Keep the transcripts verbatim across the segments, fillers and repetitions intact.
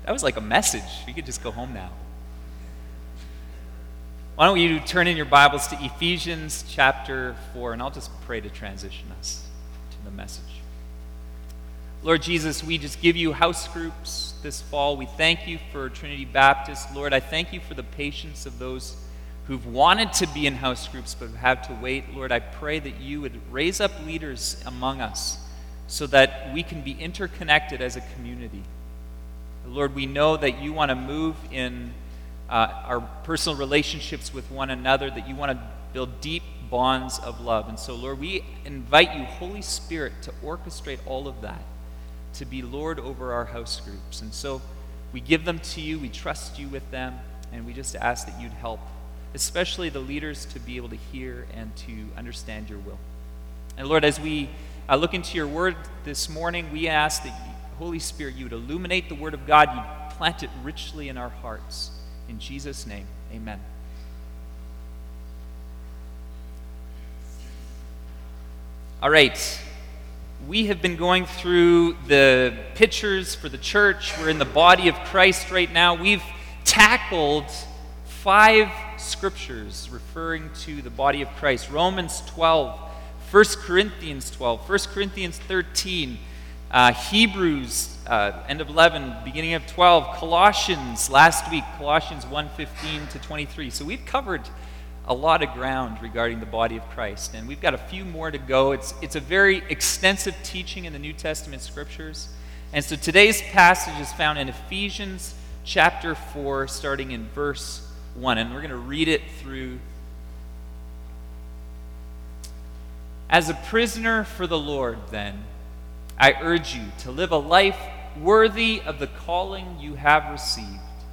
That was like a message. We could just go home now. Why don't you turn in your Bibles to Ephesians chapter four, and I'll just pray to transition us to the message. Lord Jesus, we just give you house groups this fall. We thank you for Trinity Baptist. Lord, I thank you for the patience of those who've wanted to be in house groups but have had to wait. Lord, I pray that you would raise up leaders among us so that we can be interconnected as a community. Lord, we know that you want to move in uh, our personal relationships with one another, that you want to build deep bonds of love. And so, Lord, we invite you, Holy Spirit, to orchestrate all of that, to be Lord over our house groups. And so we give them to you, we trust you with them, and we just ask that you'd help, especially the leaders, to be able to hear and to understand your will. And Lord, as we uh, look into your word this morning, we ask that you, Holy Spirit, you would illuminate the word of God, you'd plant it richly in our hearts. In Jesus' name, amen. All right. We have been going through the pictures for the church. We're in the body of Christ right now. We've tackled five scriptures referring to the body of Christ. Romans twelve, First Corinthians twelve, First Corinthians thirteen, uh, Hebrews, uh, end of eleven, beginning of twelve, Colossians last week, Colossians one fifteen to twenty-three. So we've covered a lot of ground regarding the body of Christ, and we've got a few more to go. It's, it's a very extensive teaching in the New Testament scriptures. And so today's passage is found in Ephesians chapter four, starting in verse one, and we're going to read it through. As a prisoner for the Lord, then, I urge you to live a life worthy of the calling you have received.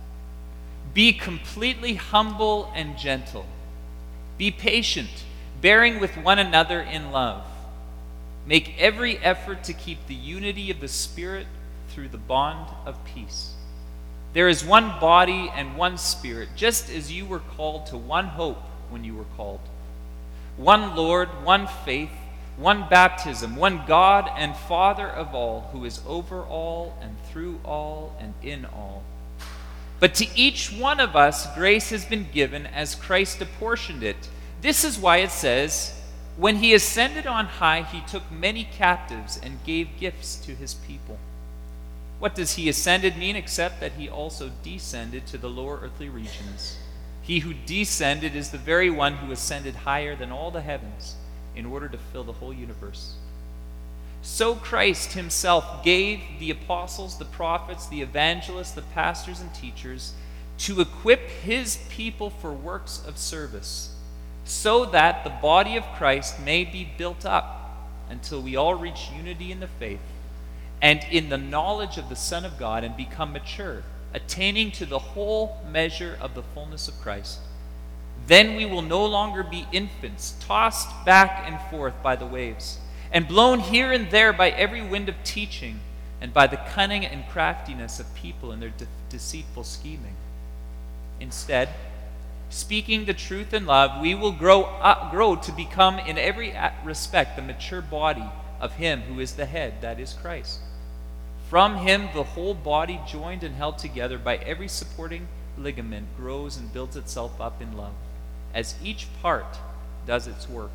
Be completely humble and gentle. Be patient, bearing with one another in love. Make every effort to keep the unity of the Spirit through the bond of peace. There is one body and one Spirit, just as you were called to one hope when you were called. One Lord, one faith, one baptism, one God and Father of all, who is over all and through all and in all. But to each one of us grace has been given as Christ apportioned it. This is why it says, when he ascended on high, he took many captives and gave gifts to his people. What does he ascended mean except that he also descended to the lower earthly regions? He who descended is the very one who ascended higher than all the heavens in order to fill the whole universe. So Christ himself gave the apostles, the prophets, the evangelists, the pastors, and teachers to equip his people for works of service, so that the body of Christ may be built up until we all reach unity in the faith and in the knowledge of the Son of God and become mature, attaining to the whole measure of the fullness of Christ. Then we will no longer be infants, tossed back and forth by the waves, and blown here and there by every wind of teaching, and by the cunning and craftiness of people in their de- deceitful scheming. Instead, speaking the truth in love, we will grow up, grow to become in every respect the mature body of him who is the head, that is Christ. From him the whole body, joined and held together by every supporting ligament, grows and builds itself up in love, as each part does its work.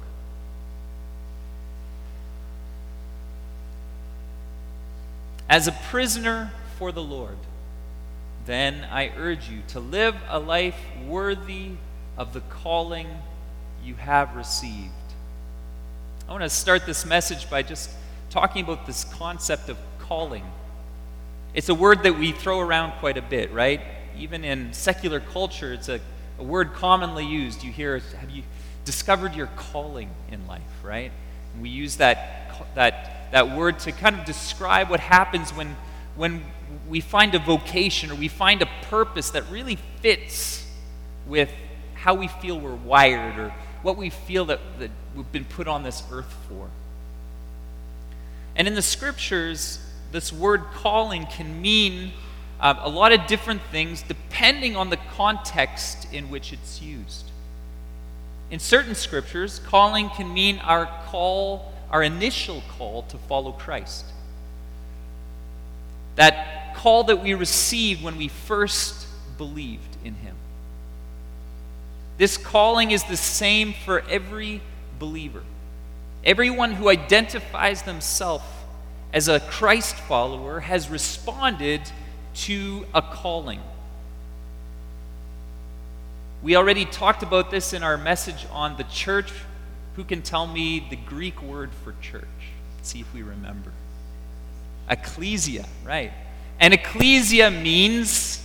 As a prisoner for the Lord, then I urge you to live a life worthy of the calling you have received. I want to start this message by just talking about this concept of calling. It's a word that we throw around quite a bit, right? Even in secular culture, it's a, a word commonly used. You hear, have you discovered your calling in life, right? And we use that that that word to kind of describe what happens when when we find a vocation or we find a purpose that really fits with how we feel we're wired or what we feel that, that we've been put on this earth for. And in the scriptures, this word calling can mean uh, a lot of different things depending on the context in which it's used. In certain scriptures, calling can mean our call, our initial call to follow Christ. That call that we received when we first believed in him. This calling is the same for every believer. Everyone who identifies themselves as a Christ follower has responded to a calling. We already talked about this in our message on the church. Who can tell me the Greek word for church? Let's see if we remember. Ecclesia, right. And ecclesia means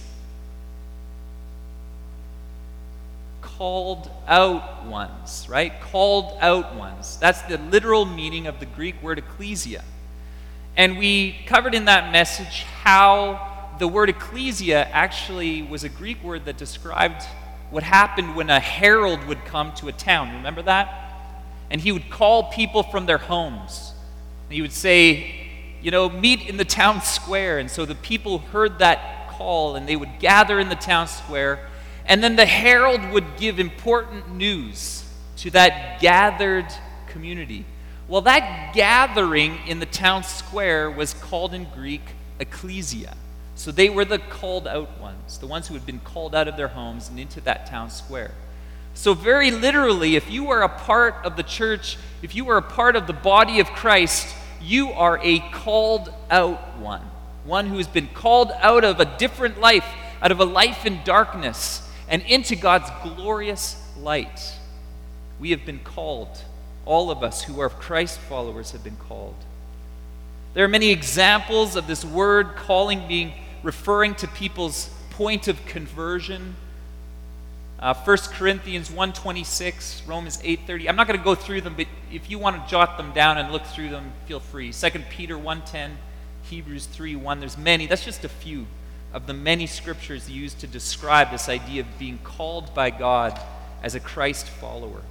called out ones, right? Called out ones. That's the literal meaning of the Greek word ecclesia. And we covered in that message how the word ecclesia actually was a Greek word that described what happened when a herald would come to a town. Remember that? And he would call people from their homes. And he would say, you know, meet in the town square. And so the people heard that call and they would gather in the town square. And then the herald would give important news to that gathered community. Well, that gathering in the town square was called in Greek ecclesia. So they were the called out ones, the ones who had been called out of their homes and into that town square. So very literally, if you are a part of the church, if you are a part of the body of Christ, you are a called out one. One who has been called out of a different life, out of a life in darkness, and into God's glorious light. We have been called. All of us who are Christ followers have been called. There are many examples of this word calling being referring to people's point of conversion. Uh, First Corinthians one twenty-six, Romans eight thirty. I'm not going to go through them, but if you want to jot them down and look through them, feel free. Second Peter one ten, Hebrews three one. There's many. That's just a few of the many scriptures used to describe this idea of being called by God as a Christ follower.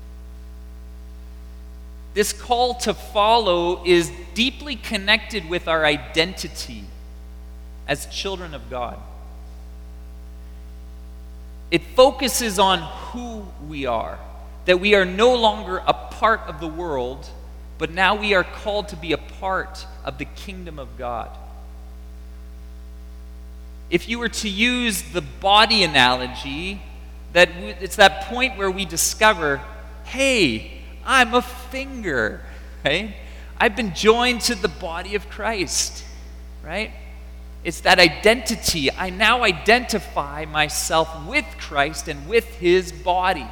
This call to follow is deeply connected with our identity as children of God. It focuses on who we are, that we are no longer a part of the world, but now we are called to be a part of the kingdom of God. If you were to use the body analogy, that it's that point where we discover, hey, I'm a finger, right? I've been joined to the body of Christ, right? It's that identity. I now identify myself with Christ and with his body.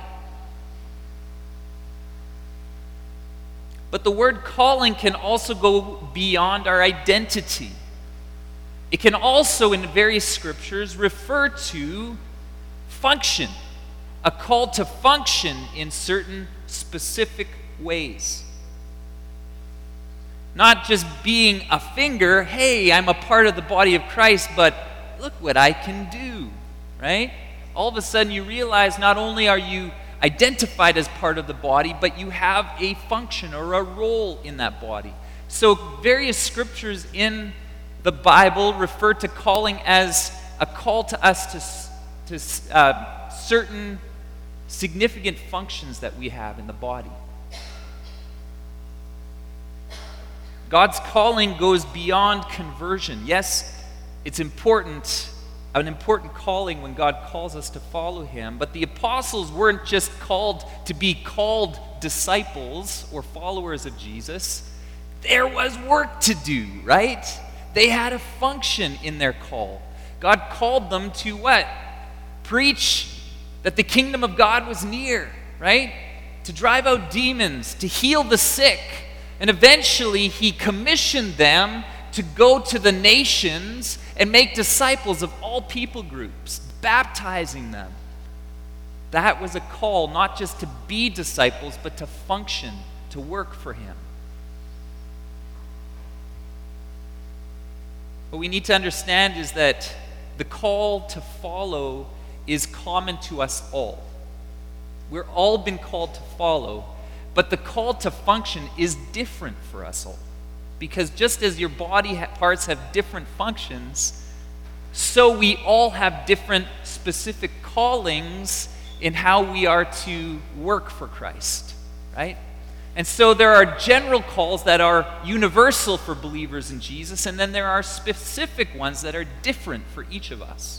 But the word calling can also go beyond our identity. It can also, in various scriptures, refer to function, a call to function in certain specific ways. Not just being a finger, hey, I'm a part of the body of Christ, but look what I can do, right? All of a sudden you realize not only are you identified as part of the body, but you have a function or a role in that body. So various scriptures in the Bible refer to calling as a call to us to, to uh, certain significant functions that we have in the body. God's calling goes beyond conversion. Yes, it's important, an important calling when God calls us to follow him, but the apostles weren't just called to be called disciples or followers of Jesus. There was work to do, right? They had a function in their call. God called them to what? Preach that the kingdom of God was near, right? To drive out demons, to heal the sick. And eventually he commissioned them to go to the nations and make disciples of all people groups, baptizing them. That was a call not just to be disciples, but to function, to work for him. What we need to understand is that the call to follow is common to us all. We're all been called to follow, but the call to function is different for us all. Because just as your body parts have different functions, so we all have different specific callings in how we are to work for Christ, right? And so there are general calls that are universal for believers in Jesus, and then there are specific ones that are different for each of us.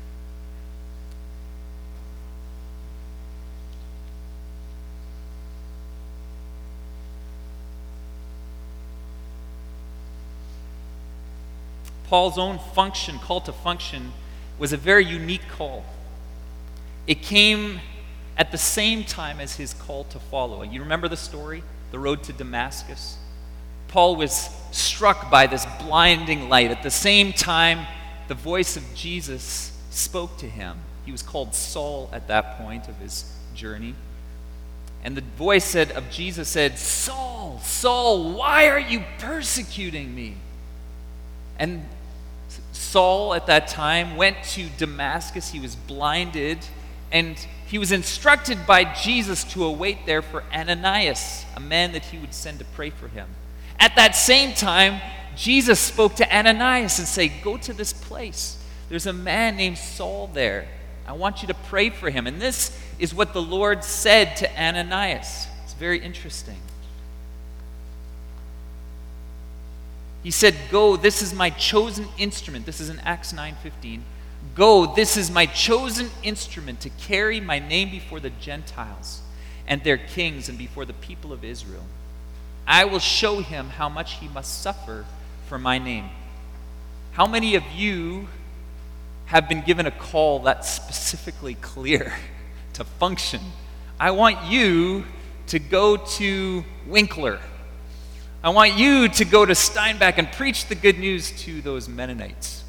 Paul's own function, call to function, was a very unique call. It came at the same time as his call to follow. You remember the story? The road to Damascus? Paul was struck by this blinding light. At the same time, the voice of Jesus spoke to him. He was called Saul at that point of his journey. And the voice said of Jesus said, "Saul, Saul, why are you persecuting me?" And Saul at that time went to Damascus. He was blinded, and he was instructed by Jesus to await there for Ananias, a man that he would send to pray for him. At that same time, Jesus spoke to Ananias and said, "Go to this place. There's a man named Saul there. I want you to pray for him." And this is what the Lord said to Ananias. It's very interesting. He said, "Go, this is my chosen instrument." This is in Acts nine fifteen. "Go, this is my chosen instrument to carry my name before the Gentiles and their kings and before the people of Israel. I will show him how much he must suffer for my name." How many of you have been given a call that's specifically clear to function? I want you to go to Winkler. I want you to go to Steinbach and preach the good news to those Mennonites.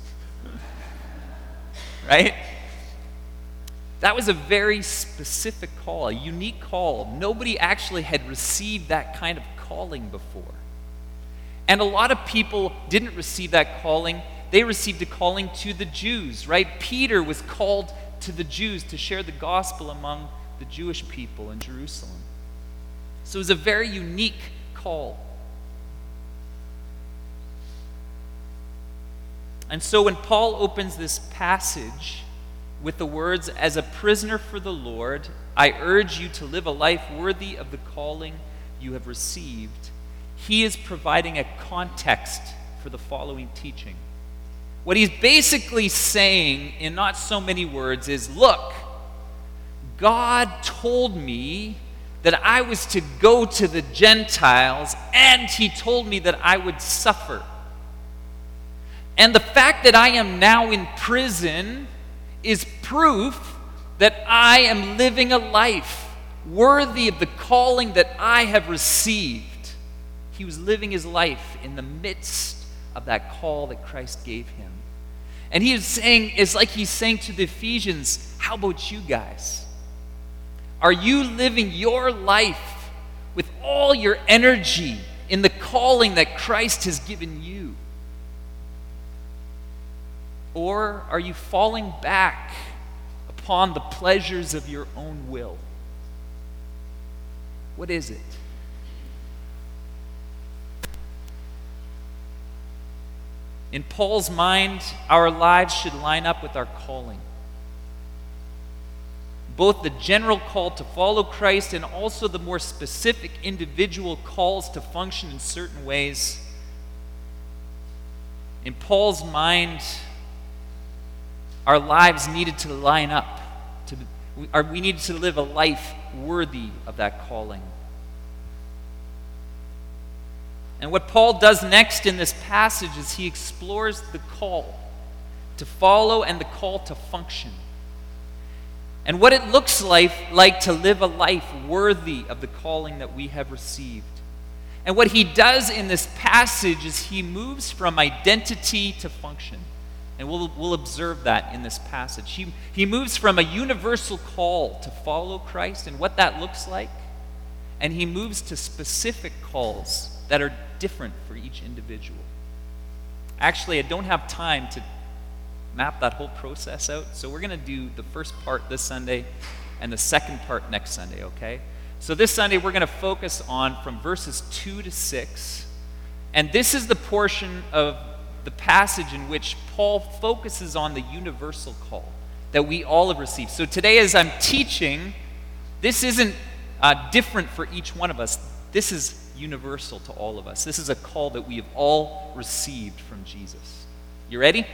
Right? That was a very specific call, a unique call. Nobody actually had received that kind of calling before. And a lot of people didn't receive that calling. They received a calling to the Jews, right? Peter was called to the Jews to share the gospel among the Jewish people in Jerusalem. So it was a very unique call. And so when Paul opens this passage with the words, "As a prisoner for the Lord, I urge you to live a life worthy of the calling you have received," he is providing a context for the following teaching. What he's basically saying in not so many words is, look, God told me that I was to go to the Gentiles, and he told me that I would suffer. And the fact that I am now in prison is proof that I am living a life worthy of the calling that I have received. He was living his life in the midst of that call that Christ gave him. And he is saying, it's like he's saying to the Ephesians, how about you guys? Are you living your life with all your energy in the calling that Christ has given you? Or are you falling back upon the pleasures of your own will? What is it? In Paul's mind, our lives should line up with our calling. Both the general call to follow Christ and also the more specific individual calls to function in certain ways. In Paul's mind, our lives needed to line up. To, or we needed to live a life worthy of that calling. And what Paul does next in this passage is he explores the call to follow and the call to function. And what it looks like, like to live a life worthy of the calling that we have received. And what he does in this passage is he moves from identity to function. And we'll, we'll observe that in this passage. He, he moves from a universal call to follow Christ and what that looks like. And he moves to specific calls that are different for each individual. Actually, I don't have time to map that whole process out, so we're going to do the first part this Sunday and the second part next Sunday, okay? So this Sunday, we're going to focus on from verses two to six, and this is the portion of the passage in which Paul focuses on the universal call that we all have received. So today, as I'm teaching, this isn't uh, different for each one of us. This is universal to all of us. This is a call that we have all received from Jesus. You ready?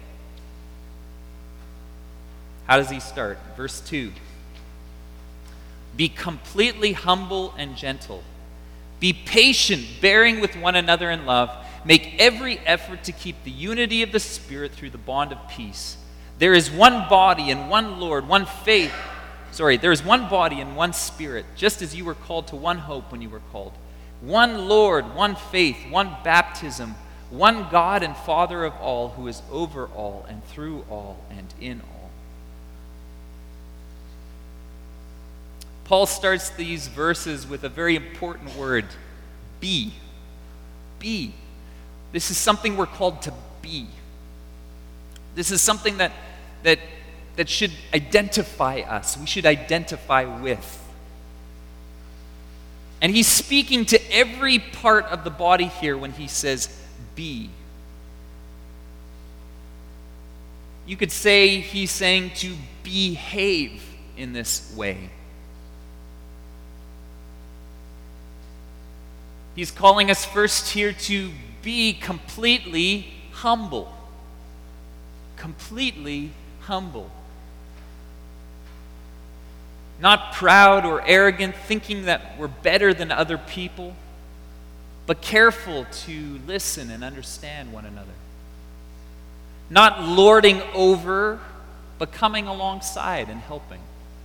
How does he start? Verse two. Be completely humble and gentle. Be patient, bearing with one another in love. Make every effort to keep the unity of the Spirit through the bond of peace. There is one body and one Lord, one faith. Sorry, there is one body and one Spirit, just as you were called to one hope when you were called. One Lord, one faith, one baptism, one God and Father of all, who is over all and through all and in all. Paul starts these verses with a very important word, be. Be. This is something we're called to be. This is something that, that, that should identify us. We should identify with. And he's speaking to every part of the body here when he says, be. You could say he's saying to behave in this way. He's calling us first here to be completely humble. Completely humble. Not proud or arrogant, thinking that we're better than other people, but careful to listen and understand one another. Not lording over, but coming alongside and helping.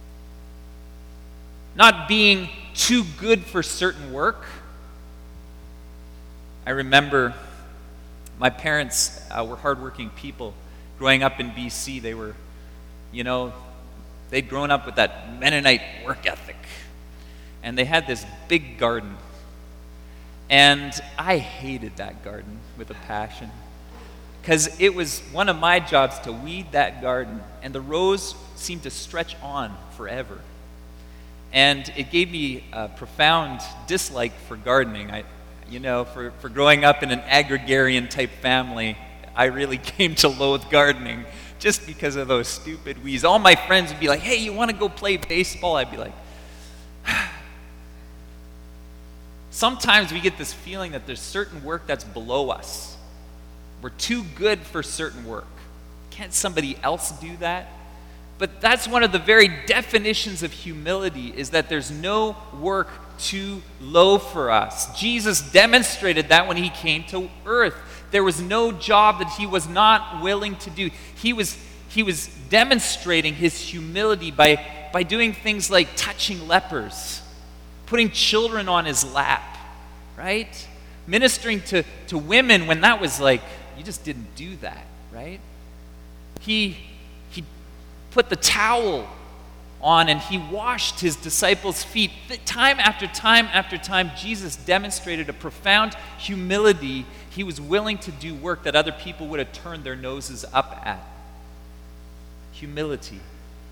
Not being too good for certain work. I remember my parents uh, were hardworking people. Growing up in B C, they were, you know, they'd grown up with that Mennonite work ethic. And they had this big garden. And I hated that garden with a passion. Because it was one of my jobs to weed that garden. And the rows seemed to stretch on forever. And it gave me a profound dislike for gardening. I, you know, for, for growing up in an agrarian type family, I really came to loathe gardening just because of those stupid weeds. All my friends would be like, hey, you want to go play baseball? I'd be like, sometimes we get this feeling that there's certain work that's below us. We're too good for certain work. Can't somebody else do that? But that's one of the very definitions of humility, is that there's no work too low for us. Jesus demonstrated that when he came to earth. There was no job that he was not willing to do. He was, he was demonstrating his humility by, by doing things like touching lepers, putting children on his lap, right? Ministering to, to women when that was like, you just didn't do that, right? He, he put the towel on and he washed his disciples' feet. Time after time after time, Jesus demonstrated a profound humility. He was willing to do work that other people would have turned their noses up at. Humility.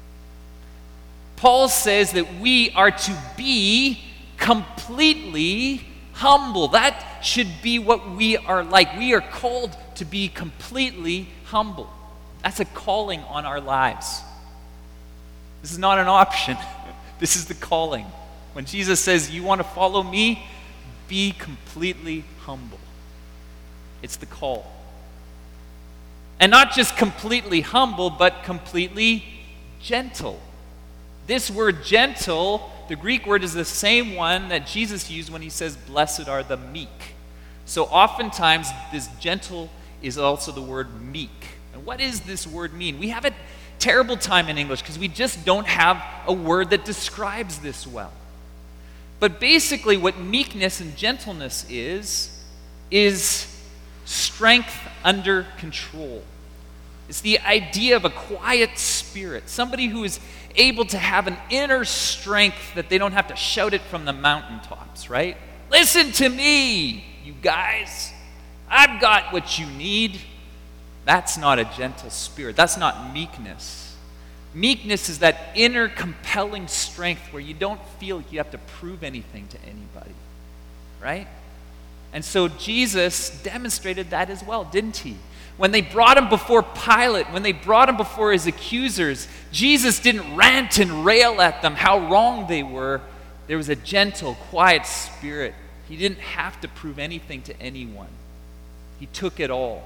Paul says that we are to be completely humble. That should be what we are like. We are called to be completely humble. That's a calling on our lives. This is not an option. This is the calling. When Jesus says, you want to follow me, be completely humble. It's the call. And not just completely humble, but completely gentle. This word gentle, the Greek word is the same one that Jesus used when he says, blessed are the meek. So oftentimes, this gentle is also the word meek. And what does this word mean? We have a terrible time in English because we just don't have a word that describes this well. But basically what meekness and gentleness is, is strength under control. It's the idea of a quiet spirit, somebody who is able to have an inner strength that they don't have to shout it from the mountaintops, right? Listen to me, you guys. I've got what you need. That's not a gentle spirit. That's not meekness. Meekness is that inner compelling strength where you don't feel like you have to prove anything to anybody, right? And so Jesus demonstrated that as well, didn't he? When they brought him before Pilate, when they brought him before his accusers, Jesus didn't rant and rail at them how wrong they were. there was a gentle, quiet spirit. He didn't have to prove anything to anyone. He took it all.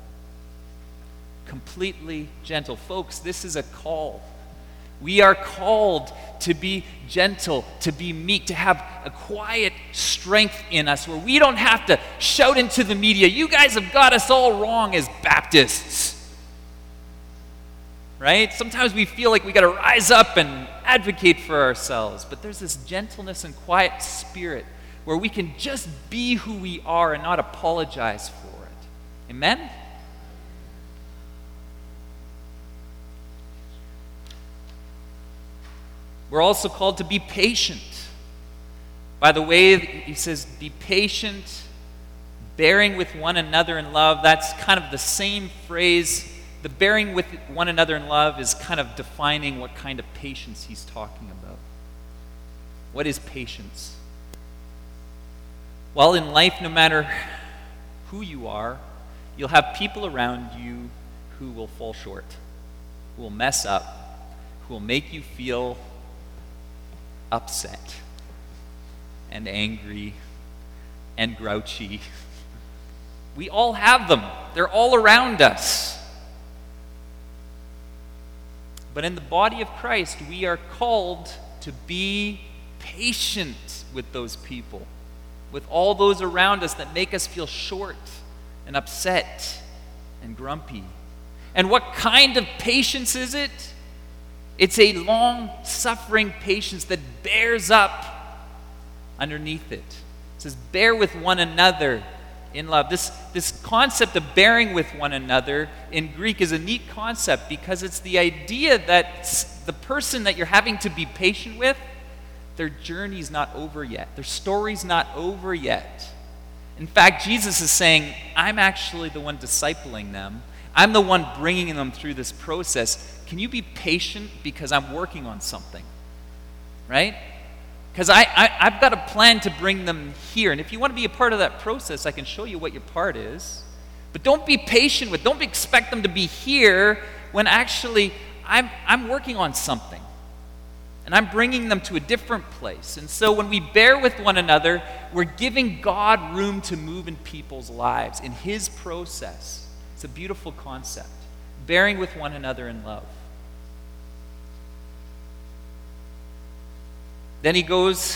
Completely gentle. Folks, this is a call. We are called to be gentle, to be meek, to have a quiet strength in us where we don't have to shout into the media, you guys have got us all wrong as Baptists. Right? Sometimes we feel like we got to rise up and advocate for ourselves, but there's this gentleness and quiet spirit where we can just be who we are and not apologize for it. Amen? We're also called to be patient. By the way, he says, be patient, bearing with one another in love. That's kind of the same phrase. The bearing with one another in love is kind of defining what kind of patience he's talking about. What is patience? Well, in life, no matter who you are, you'll have people around you who will fall short, who will mess up, who will make you feel upset and angry and grouchy. We all have them. They're all around us. But in the body of Christ, we are called to be patient with those people, with all those around us that make us feel short and upset and grumpy. And what kind of patience is it? It's a long-suffering patience that bears up underneath it. It says, bear with one another in love. This, this concept of bearing with one another in Greek is a neat concept because it's the idea that the person that you're having to be patient with, their journey's not over yet. Their story's not over yet. In fact, Jesus is saying, I'm actually the one discipling them. I'm the one bringing them through this process. Can you be patient because I'm working on something? Right? Because I, I, I've got a plan to bring them here. And if you want to be a part of that process, I can show you what your part is. But don't be patient with, don't expect them to be here when actually I'm, I'm working on something. And I'm bringing them to a different place. And so when we bear with one another, we're giving God room to move in people's lives, in His process. It's a beautiful concept. Bearing with one another in love. Then he goes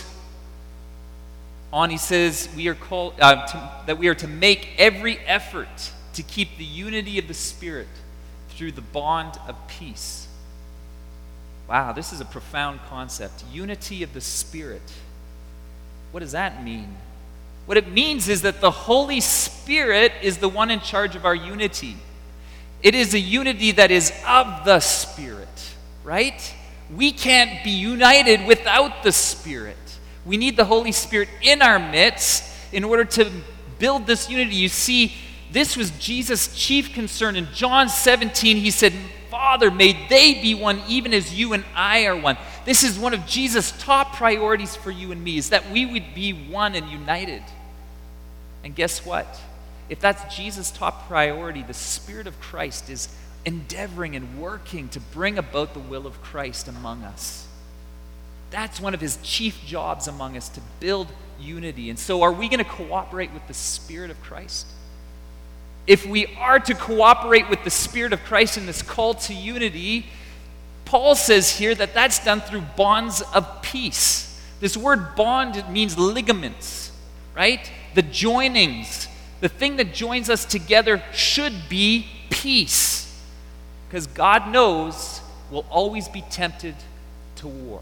on, he says we are called uh, to, that we are to make every effort to keep the unity of the Spirit through the bond of peace. Wow, this is a profound concept. Unity of the Spirit. What does that mean? What it means is that the Holy Spirit is the one in charge of our unity. It is a unity that is of the Spirit, right? We can't be united without the Spirit. We need the Holy Spirit in our midst in order to build this unity. You see, this was Jesus' chief concern. In John seventeen, he said, Father, may they be one even as you and I are one. This is one of Jesus' top priorities for you and me, is that we would be one and united. And guess what? If that's Jesus' top priority, the Spirit of Christ is endeavoring and working to bring about the will of Christ among us. That's one of his chief jobs among us, to build unity. And so are we going to cooperate with the Spirit of Christ? If we are to cooperate with the Spirit of Christ in this call to unity, Paul says here that that's done through bonds of peace. This word bond means ligaments, right? The joinings. The thing that joins us together should be peace. Because God knows we'll always be tempted to war.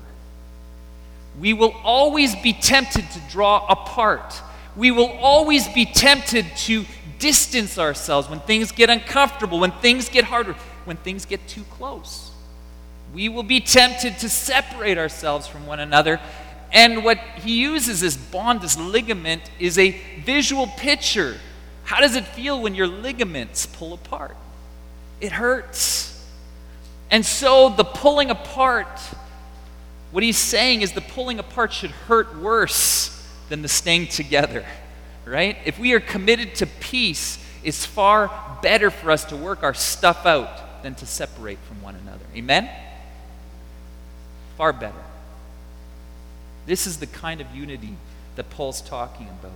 We will always be tempted to draw apart. We will always be tempted to distance ourselves when things get uncomfortable, when things get harder, when things get too close. We will be tempted to separate ourselves from one another. And what he uses, this bond, this ligament, is a visual picture. How does it feel when your ligaments pull apart? It hurts. And so the pulling apart, what he's saying is the pulling apart should hurt worse than the staying together, right? If we are committed to peace, it's far better for us to work our stuff out than to separate from one another. Amen? Far better. This is the kind of unity that Paul's talking about.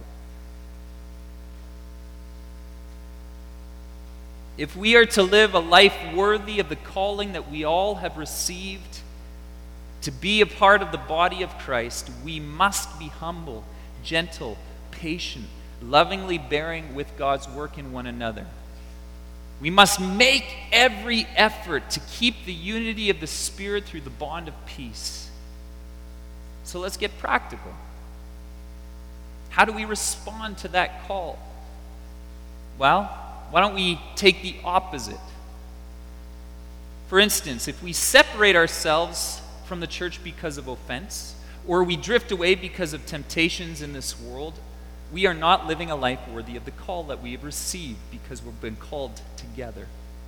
If we are to live a life worthy of the calling that we all have received, to be a part of the body of Christ, we must be humble, gentle, patient, lovingly bearing with God's work in one another. We must make every effort to keep the unity of the Spirit through the bond of peace. So let's get practical. How do we respond to that call? Well, why don't we take the opposite? For instance, if we separate ourselves from the church because of offense, or we drift away because of temptations in this world, we are not living a life worthy of the call that we have received because we've been called together.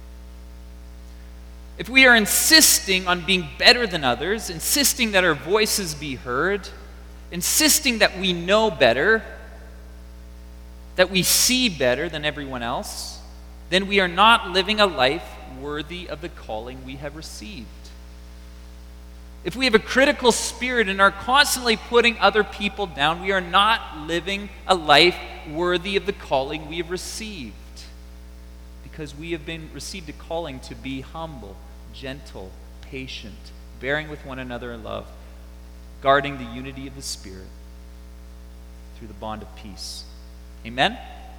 If we are insisting on being better than others, insisting that our voices be heard, insisting that we know better, that we see better than everyone else, then we are not living a life worthy of the calling we have received. If we have a critical spirit and are constantly putting other people down, we are not living a life worthy of the calling we have received. Because we have been received a calling to be humble, gentle, patient, bearing with one another in love, guarding the unity of the Spirit through the bond of peace. Amen?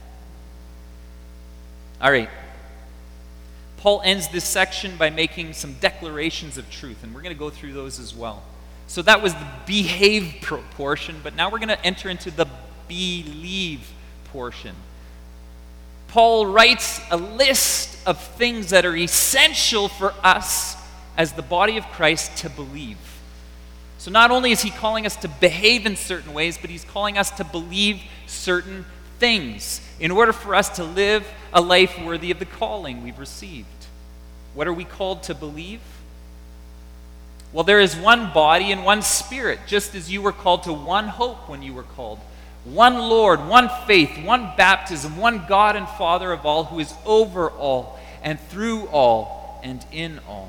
All right. Paul ends this section by making some declarations of truth, and we're going to go through those as well. So that was the behave portion, but now we're going to enter into the believe portion. Paul writes a list of things that are essential for us as the body of Christ to believe. So not only is he calling us to behave in certain ways, but he's calling us to believe certain things in order for us to live a life worthy of the calling we've received. What are we called to believe? Well, there is one body and one Spirit, just as you were called to one hope when you were called. One Lord, one faith, one baptism, one God and Father of all, who is over all and through all and in all.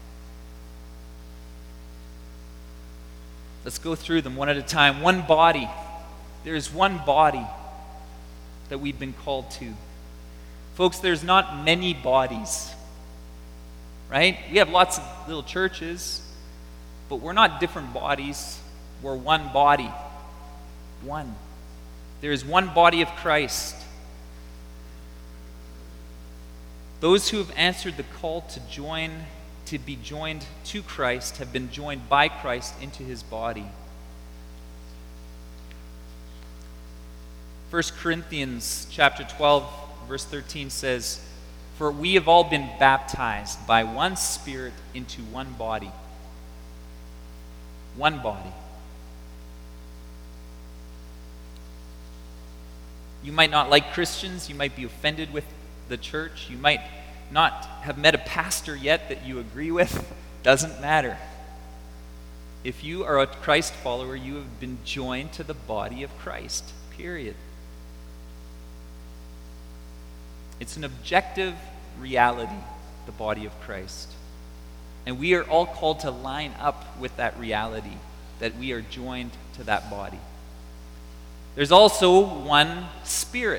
Let's go through them one at a time. One body. There is one body that we've been called to. Folks, there's not many bodies, right? We have lots of little churches, but we're not different bodies. We're one body. One. There is one body of Christ. Those who have answered the call to join, to be joined to Christ, have been joined by Christ into his body. First Corinthians chapter twelve, verse thirteen says, "For we have all been baptized by one Spirit into one body." One body. You might not like Christians. You might be offended with the church. You might not have met a pastor yet that you agree with. Doesn't matter. If you are a Christ follower, you have been joined to the body of Christ. Period. It's an objective reality, the body of Christ. And we are all called to line up with that reality, that we are joined to that body. There's also one Spirit.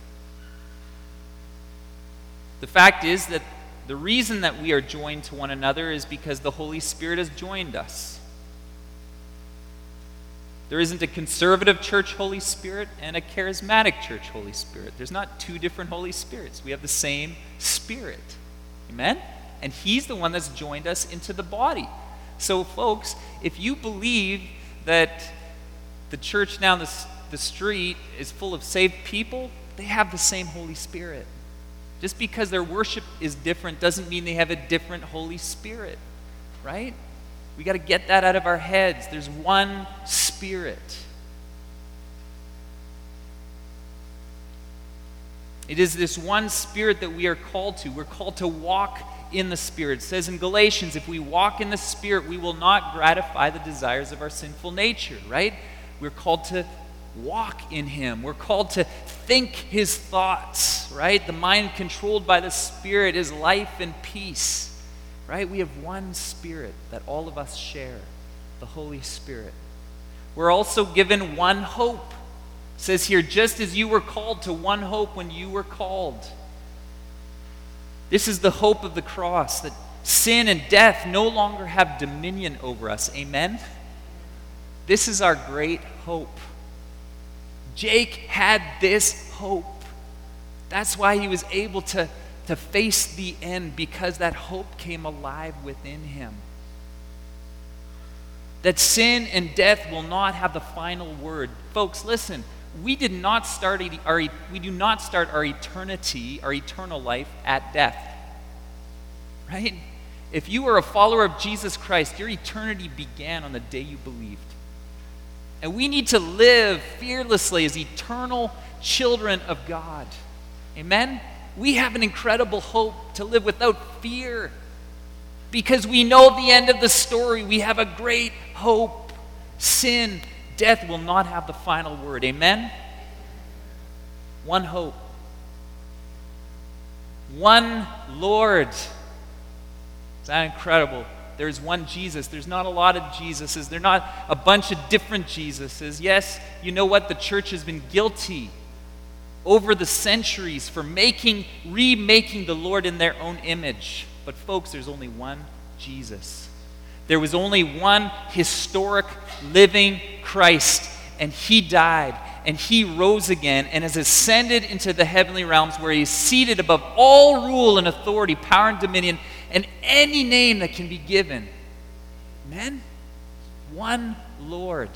The fact is that the reason that we are joined to one another is because the Holy Spirit has joined us. There isn't a conservative church Holy Spirit and a charismatic church Holy Spirit. There's not two different Holy Spirits. We have the same Spirit. Amen? And he's the one that's joined us into the body. So, folks, if you believe that the church down the, the street is full of saved people, they have the same Holy Spirit. Just because their worship is different doesn't mean they have a different Holy Spirit, right? We got to get that out of our heads. There's one Spirit. It is this one Spirit that we are called to. We're called to walk in the Spirit. It says in Galatians, if we walk in the Spirit, we will not gratify the desires of our sinful nature, right? We're called to walk in Him. We're called to think His thoughts, right? The mind controlled by the Spirit is life and peace, right? We have one Spirit that all of us share, the Holy Spirit. we're also given one hope. It says here, just as you were called to one hope when you were called. This is the hope of the cross, that sin and death no longer have dominion over us. Amen? This is our great hope. Jake had this hope. That's why he was able to, to face the end, because that hope came alive within him. That sin and death will not have the final word. Folks, listen, we did not start our, we do not start our eternity, our eternal life at death. Right? If you are a follower of Jesus Christ, your eternity began on the day you believed. And we need to live fearlessly as eternal children of God. Amen? We have an incredible hope to live without fear, because we know the end of the story. We have a great hope. Sin, death will not have the final word. Amen? One hope. One Lord. Is that incredible? There's one Jesus. There's not a lot of Jesuses. There's not a bunch of different Jesuses. Yes, you know what? The church has been guilty over the centuries for making, remaking the Lord in their own image. But folks, there's only one Jesus. There was only one historic living Christ, and he died, and he rose again, and has ascended into the heavenly realms, where he is seated above all rule and authority, power and dominion, and any name that can be given. Amen? One Lord.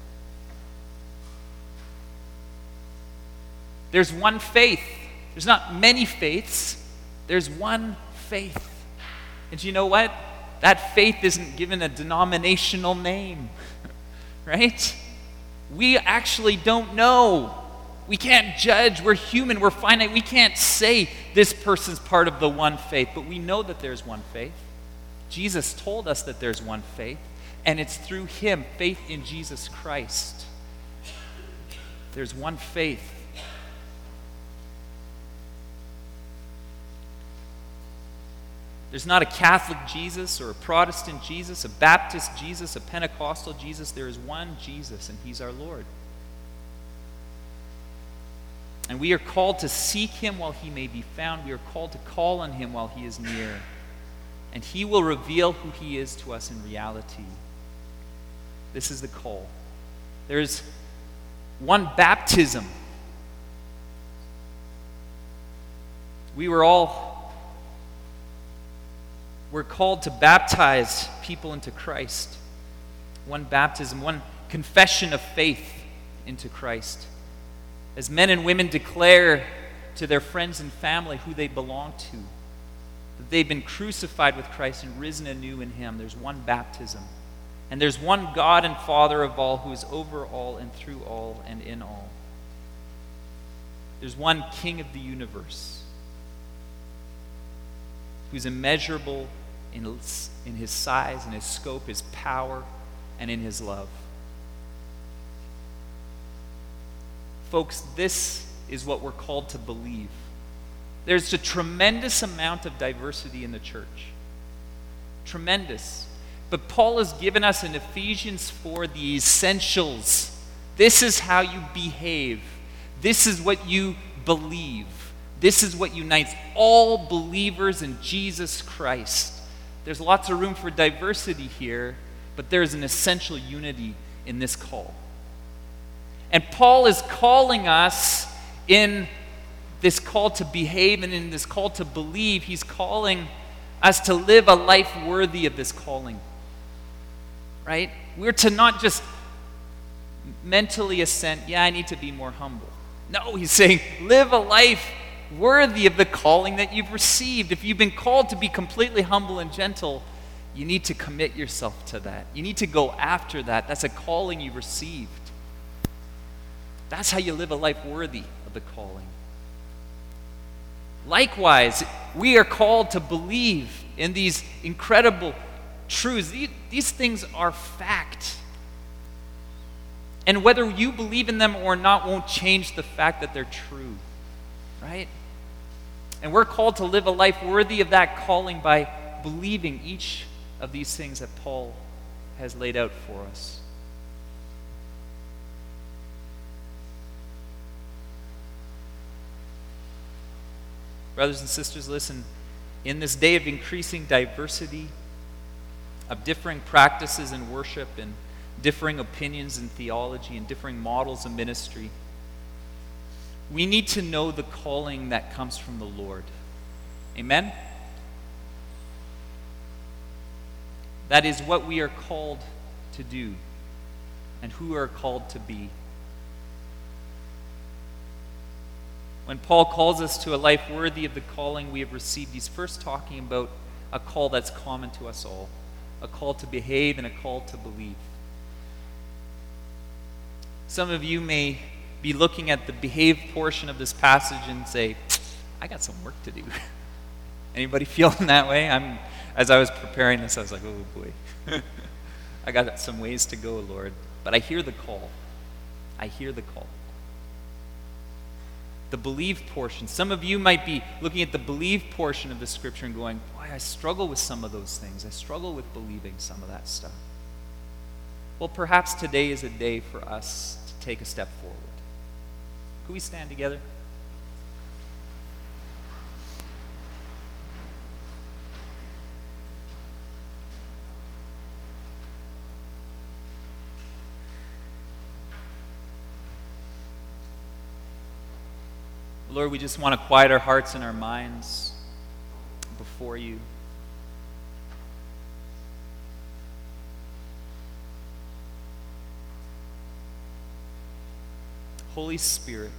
There's one faith. There's not many faiths. There's one faith. And you know what? That faith isn't given a denominational name, right? We actually don't know. We can't judge. We're human. We're finite. We can't say this person's part of the one faith, but we know that there's one faith. Jesus told us that there's one faith, and it's through him, faith in Jesus Christ. There's one faith. There's not a Catholic Jesus or a Protestant Jesus, a Baptist Jesus, a Pentecostal Jesus. There is one Jesus, and he's our Lord. And we are called to seek him while he may be found. We are called to call on him while he is near. And he will reveal who he is to us in reality. This is the call. There's one baptism. We were all We're called to baptize people into Christ. One baptism, one confession of faith into Christ. As men and women declare to their friends and family who they belong to, that they've been crucified with Christ and risen anew in him, there's one baptism. And there's one God and Father of all, who is over all and through all and in all. There's one King of the universe, who's immeasurable in, in his size, in his scope, his power, and in his love. Folks, this is what we're called to believe. There's a tremendous amount of diversity in the church. Tremendous. But Paul has given us in Ephesians four the essentials. This is how you behave. This is what you believe. This is what unites all believers in Jesus Christ. There's lots of room for diversity here, but there's an essential unity in this call. And Paul is calling us in this call to behave and in this call to believe. He's calling us to live a life worthy of this calling. Right? We're to not just mentally assent, yeah, I need to be more humble. No, he's saying live a life worthy of the calling that you've received. If you've been called to be completely humble and gentle, you need to commit yourself to that. You need to go after that. That's a calling you received. That's how you live a life worthy of the calling. Likewise, we are called to believe in these incredible truths. These, these things are fact. And whether you believe in them or not won't change the fact that they're true. Right? And we're called to live a life worthy of that calling by believing each of these things that Paul has laid out for us. Brothers and sisters, listen, in this day of increasing diversity, of differing practices in worship and differing opinions in theology and differing models of ministry, we need to know the calling that comes from the Lord. Amen? That is what we are called to do and who we are called to be. When Paul calls us to a life worthy of the calling we have received, he's first talking about a call that's common to us all, a call to behave and a call to believe. Some of you may be looking at the behave portion of this passage and say, I got some work to do. Anybody feeling that way? I'm, as I was preparing this, I was like, oh boy. I got some ways to go, Lord. But I hear the call. I hear the call. The believe portion. Some of you might be looking at the believe portion of the scripture and going, boy, I struggle with some of those things. I struggle with believing some of that stuff. Well, perhaps today is a day for us to take a step forward. Could we stand together? Lord, we just want to quiet our hearts and our minds before you. Holy Spirit,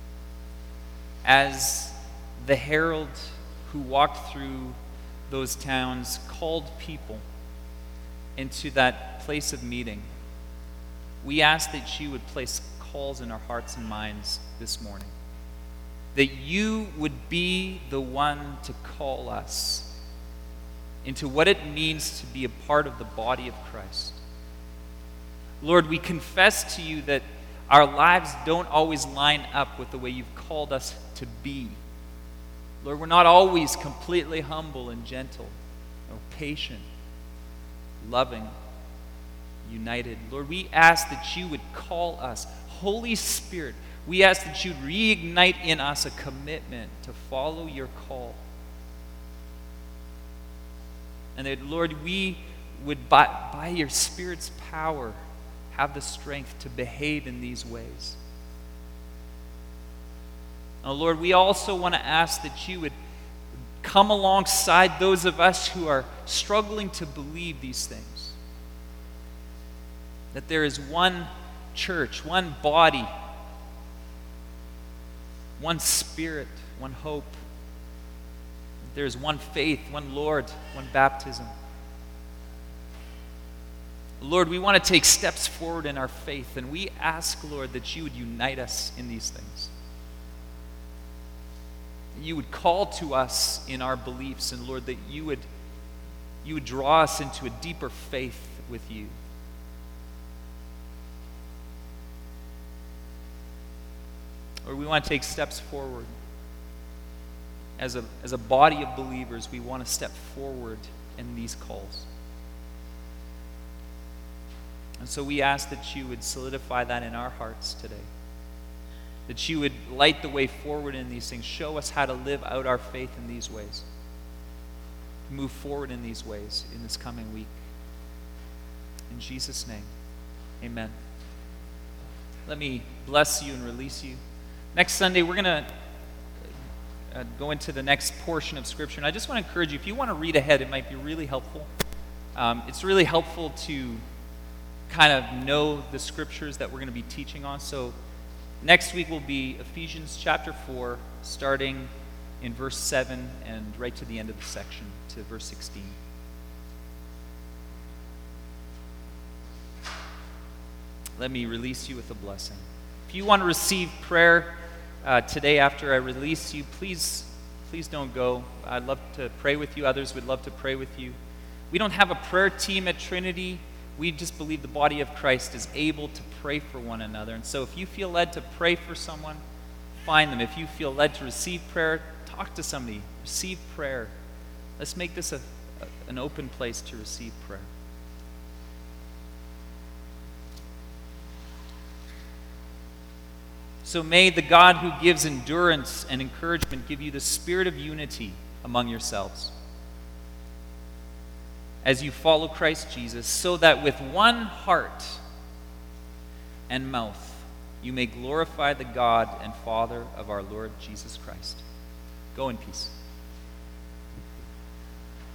as the herald who walked through those towns called people into that place of meeting, we ask that you would place calls in our hearts and minds this morning. That you would be the one to call us into what it means to be a part of the body of Christ. Lord, we confess to you that our lives don't always line up with the way you've called us to be. Lord, we're not always completely humble and gentle or patient, loving, united. Lord, we ask that you would call us. Holy Spirit, we ask that you'd reignite in us a commitment to follow your call. And that, Lord, we would, by, by your Spirit's power, have the strength to behave in these ways. Now, Lord, we also want to ask that you would come alongside those of us who are struggling to believe these things. That there is one church, one body, one Spirit, one hope. There is one faith, one Lord, one baptism. Lord, we want to take steps forward in our faith, and we ask, Lord, that you would unite us in these things. You would call to us in our beliefs, and Lord, that you would, you would draw us into a deeper faith with you. Or we want to take steps forward. As a, as a body of believers, we want to step forward in these calls. And so we ask that you would solidify that in our hearts today. That you would light the way forward in these things. Show us how to live out our faith in these ways. Move forward in these ways in this coming week. In Jesus' name, amen. Let me bless you and release you. Next Sunday, we're going to uh, go into the next portion of Scripture. And I just want to encourage you, if you want to read ahead, it might be really helpful. Um, it's really helpful to kind of know the Scriptures that we're going to be teaching on. So next week will be Ephesians chapter four, starting in verse seven and right to the end of the section, to verse sixteen. Let me release you with a blessing. If you want to receive prayer uh, today after I release you, please, please don't go. I'd love to pray with you. Others would love to pray with you. We don't have a prayer team at Trinity. We just believe the body of Christ is able to pray for one another. And so if you feel led to pray for someone, find them. If you feel led to receive prayer, talk to somebody. Receive prayer. Let's make this a, a, an open place to receive prayer. So may the God who gives endurance and encouragement give you the spirit of unity among yourselves as you follow Christ Jesus, so that with one heart and mouth you may glorify the God and Father of our Lord Jesus Christ. Go in peace.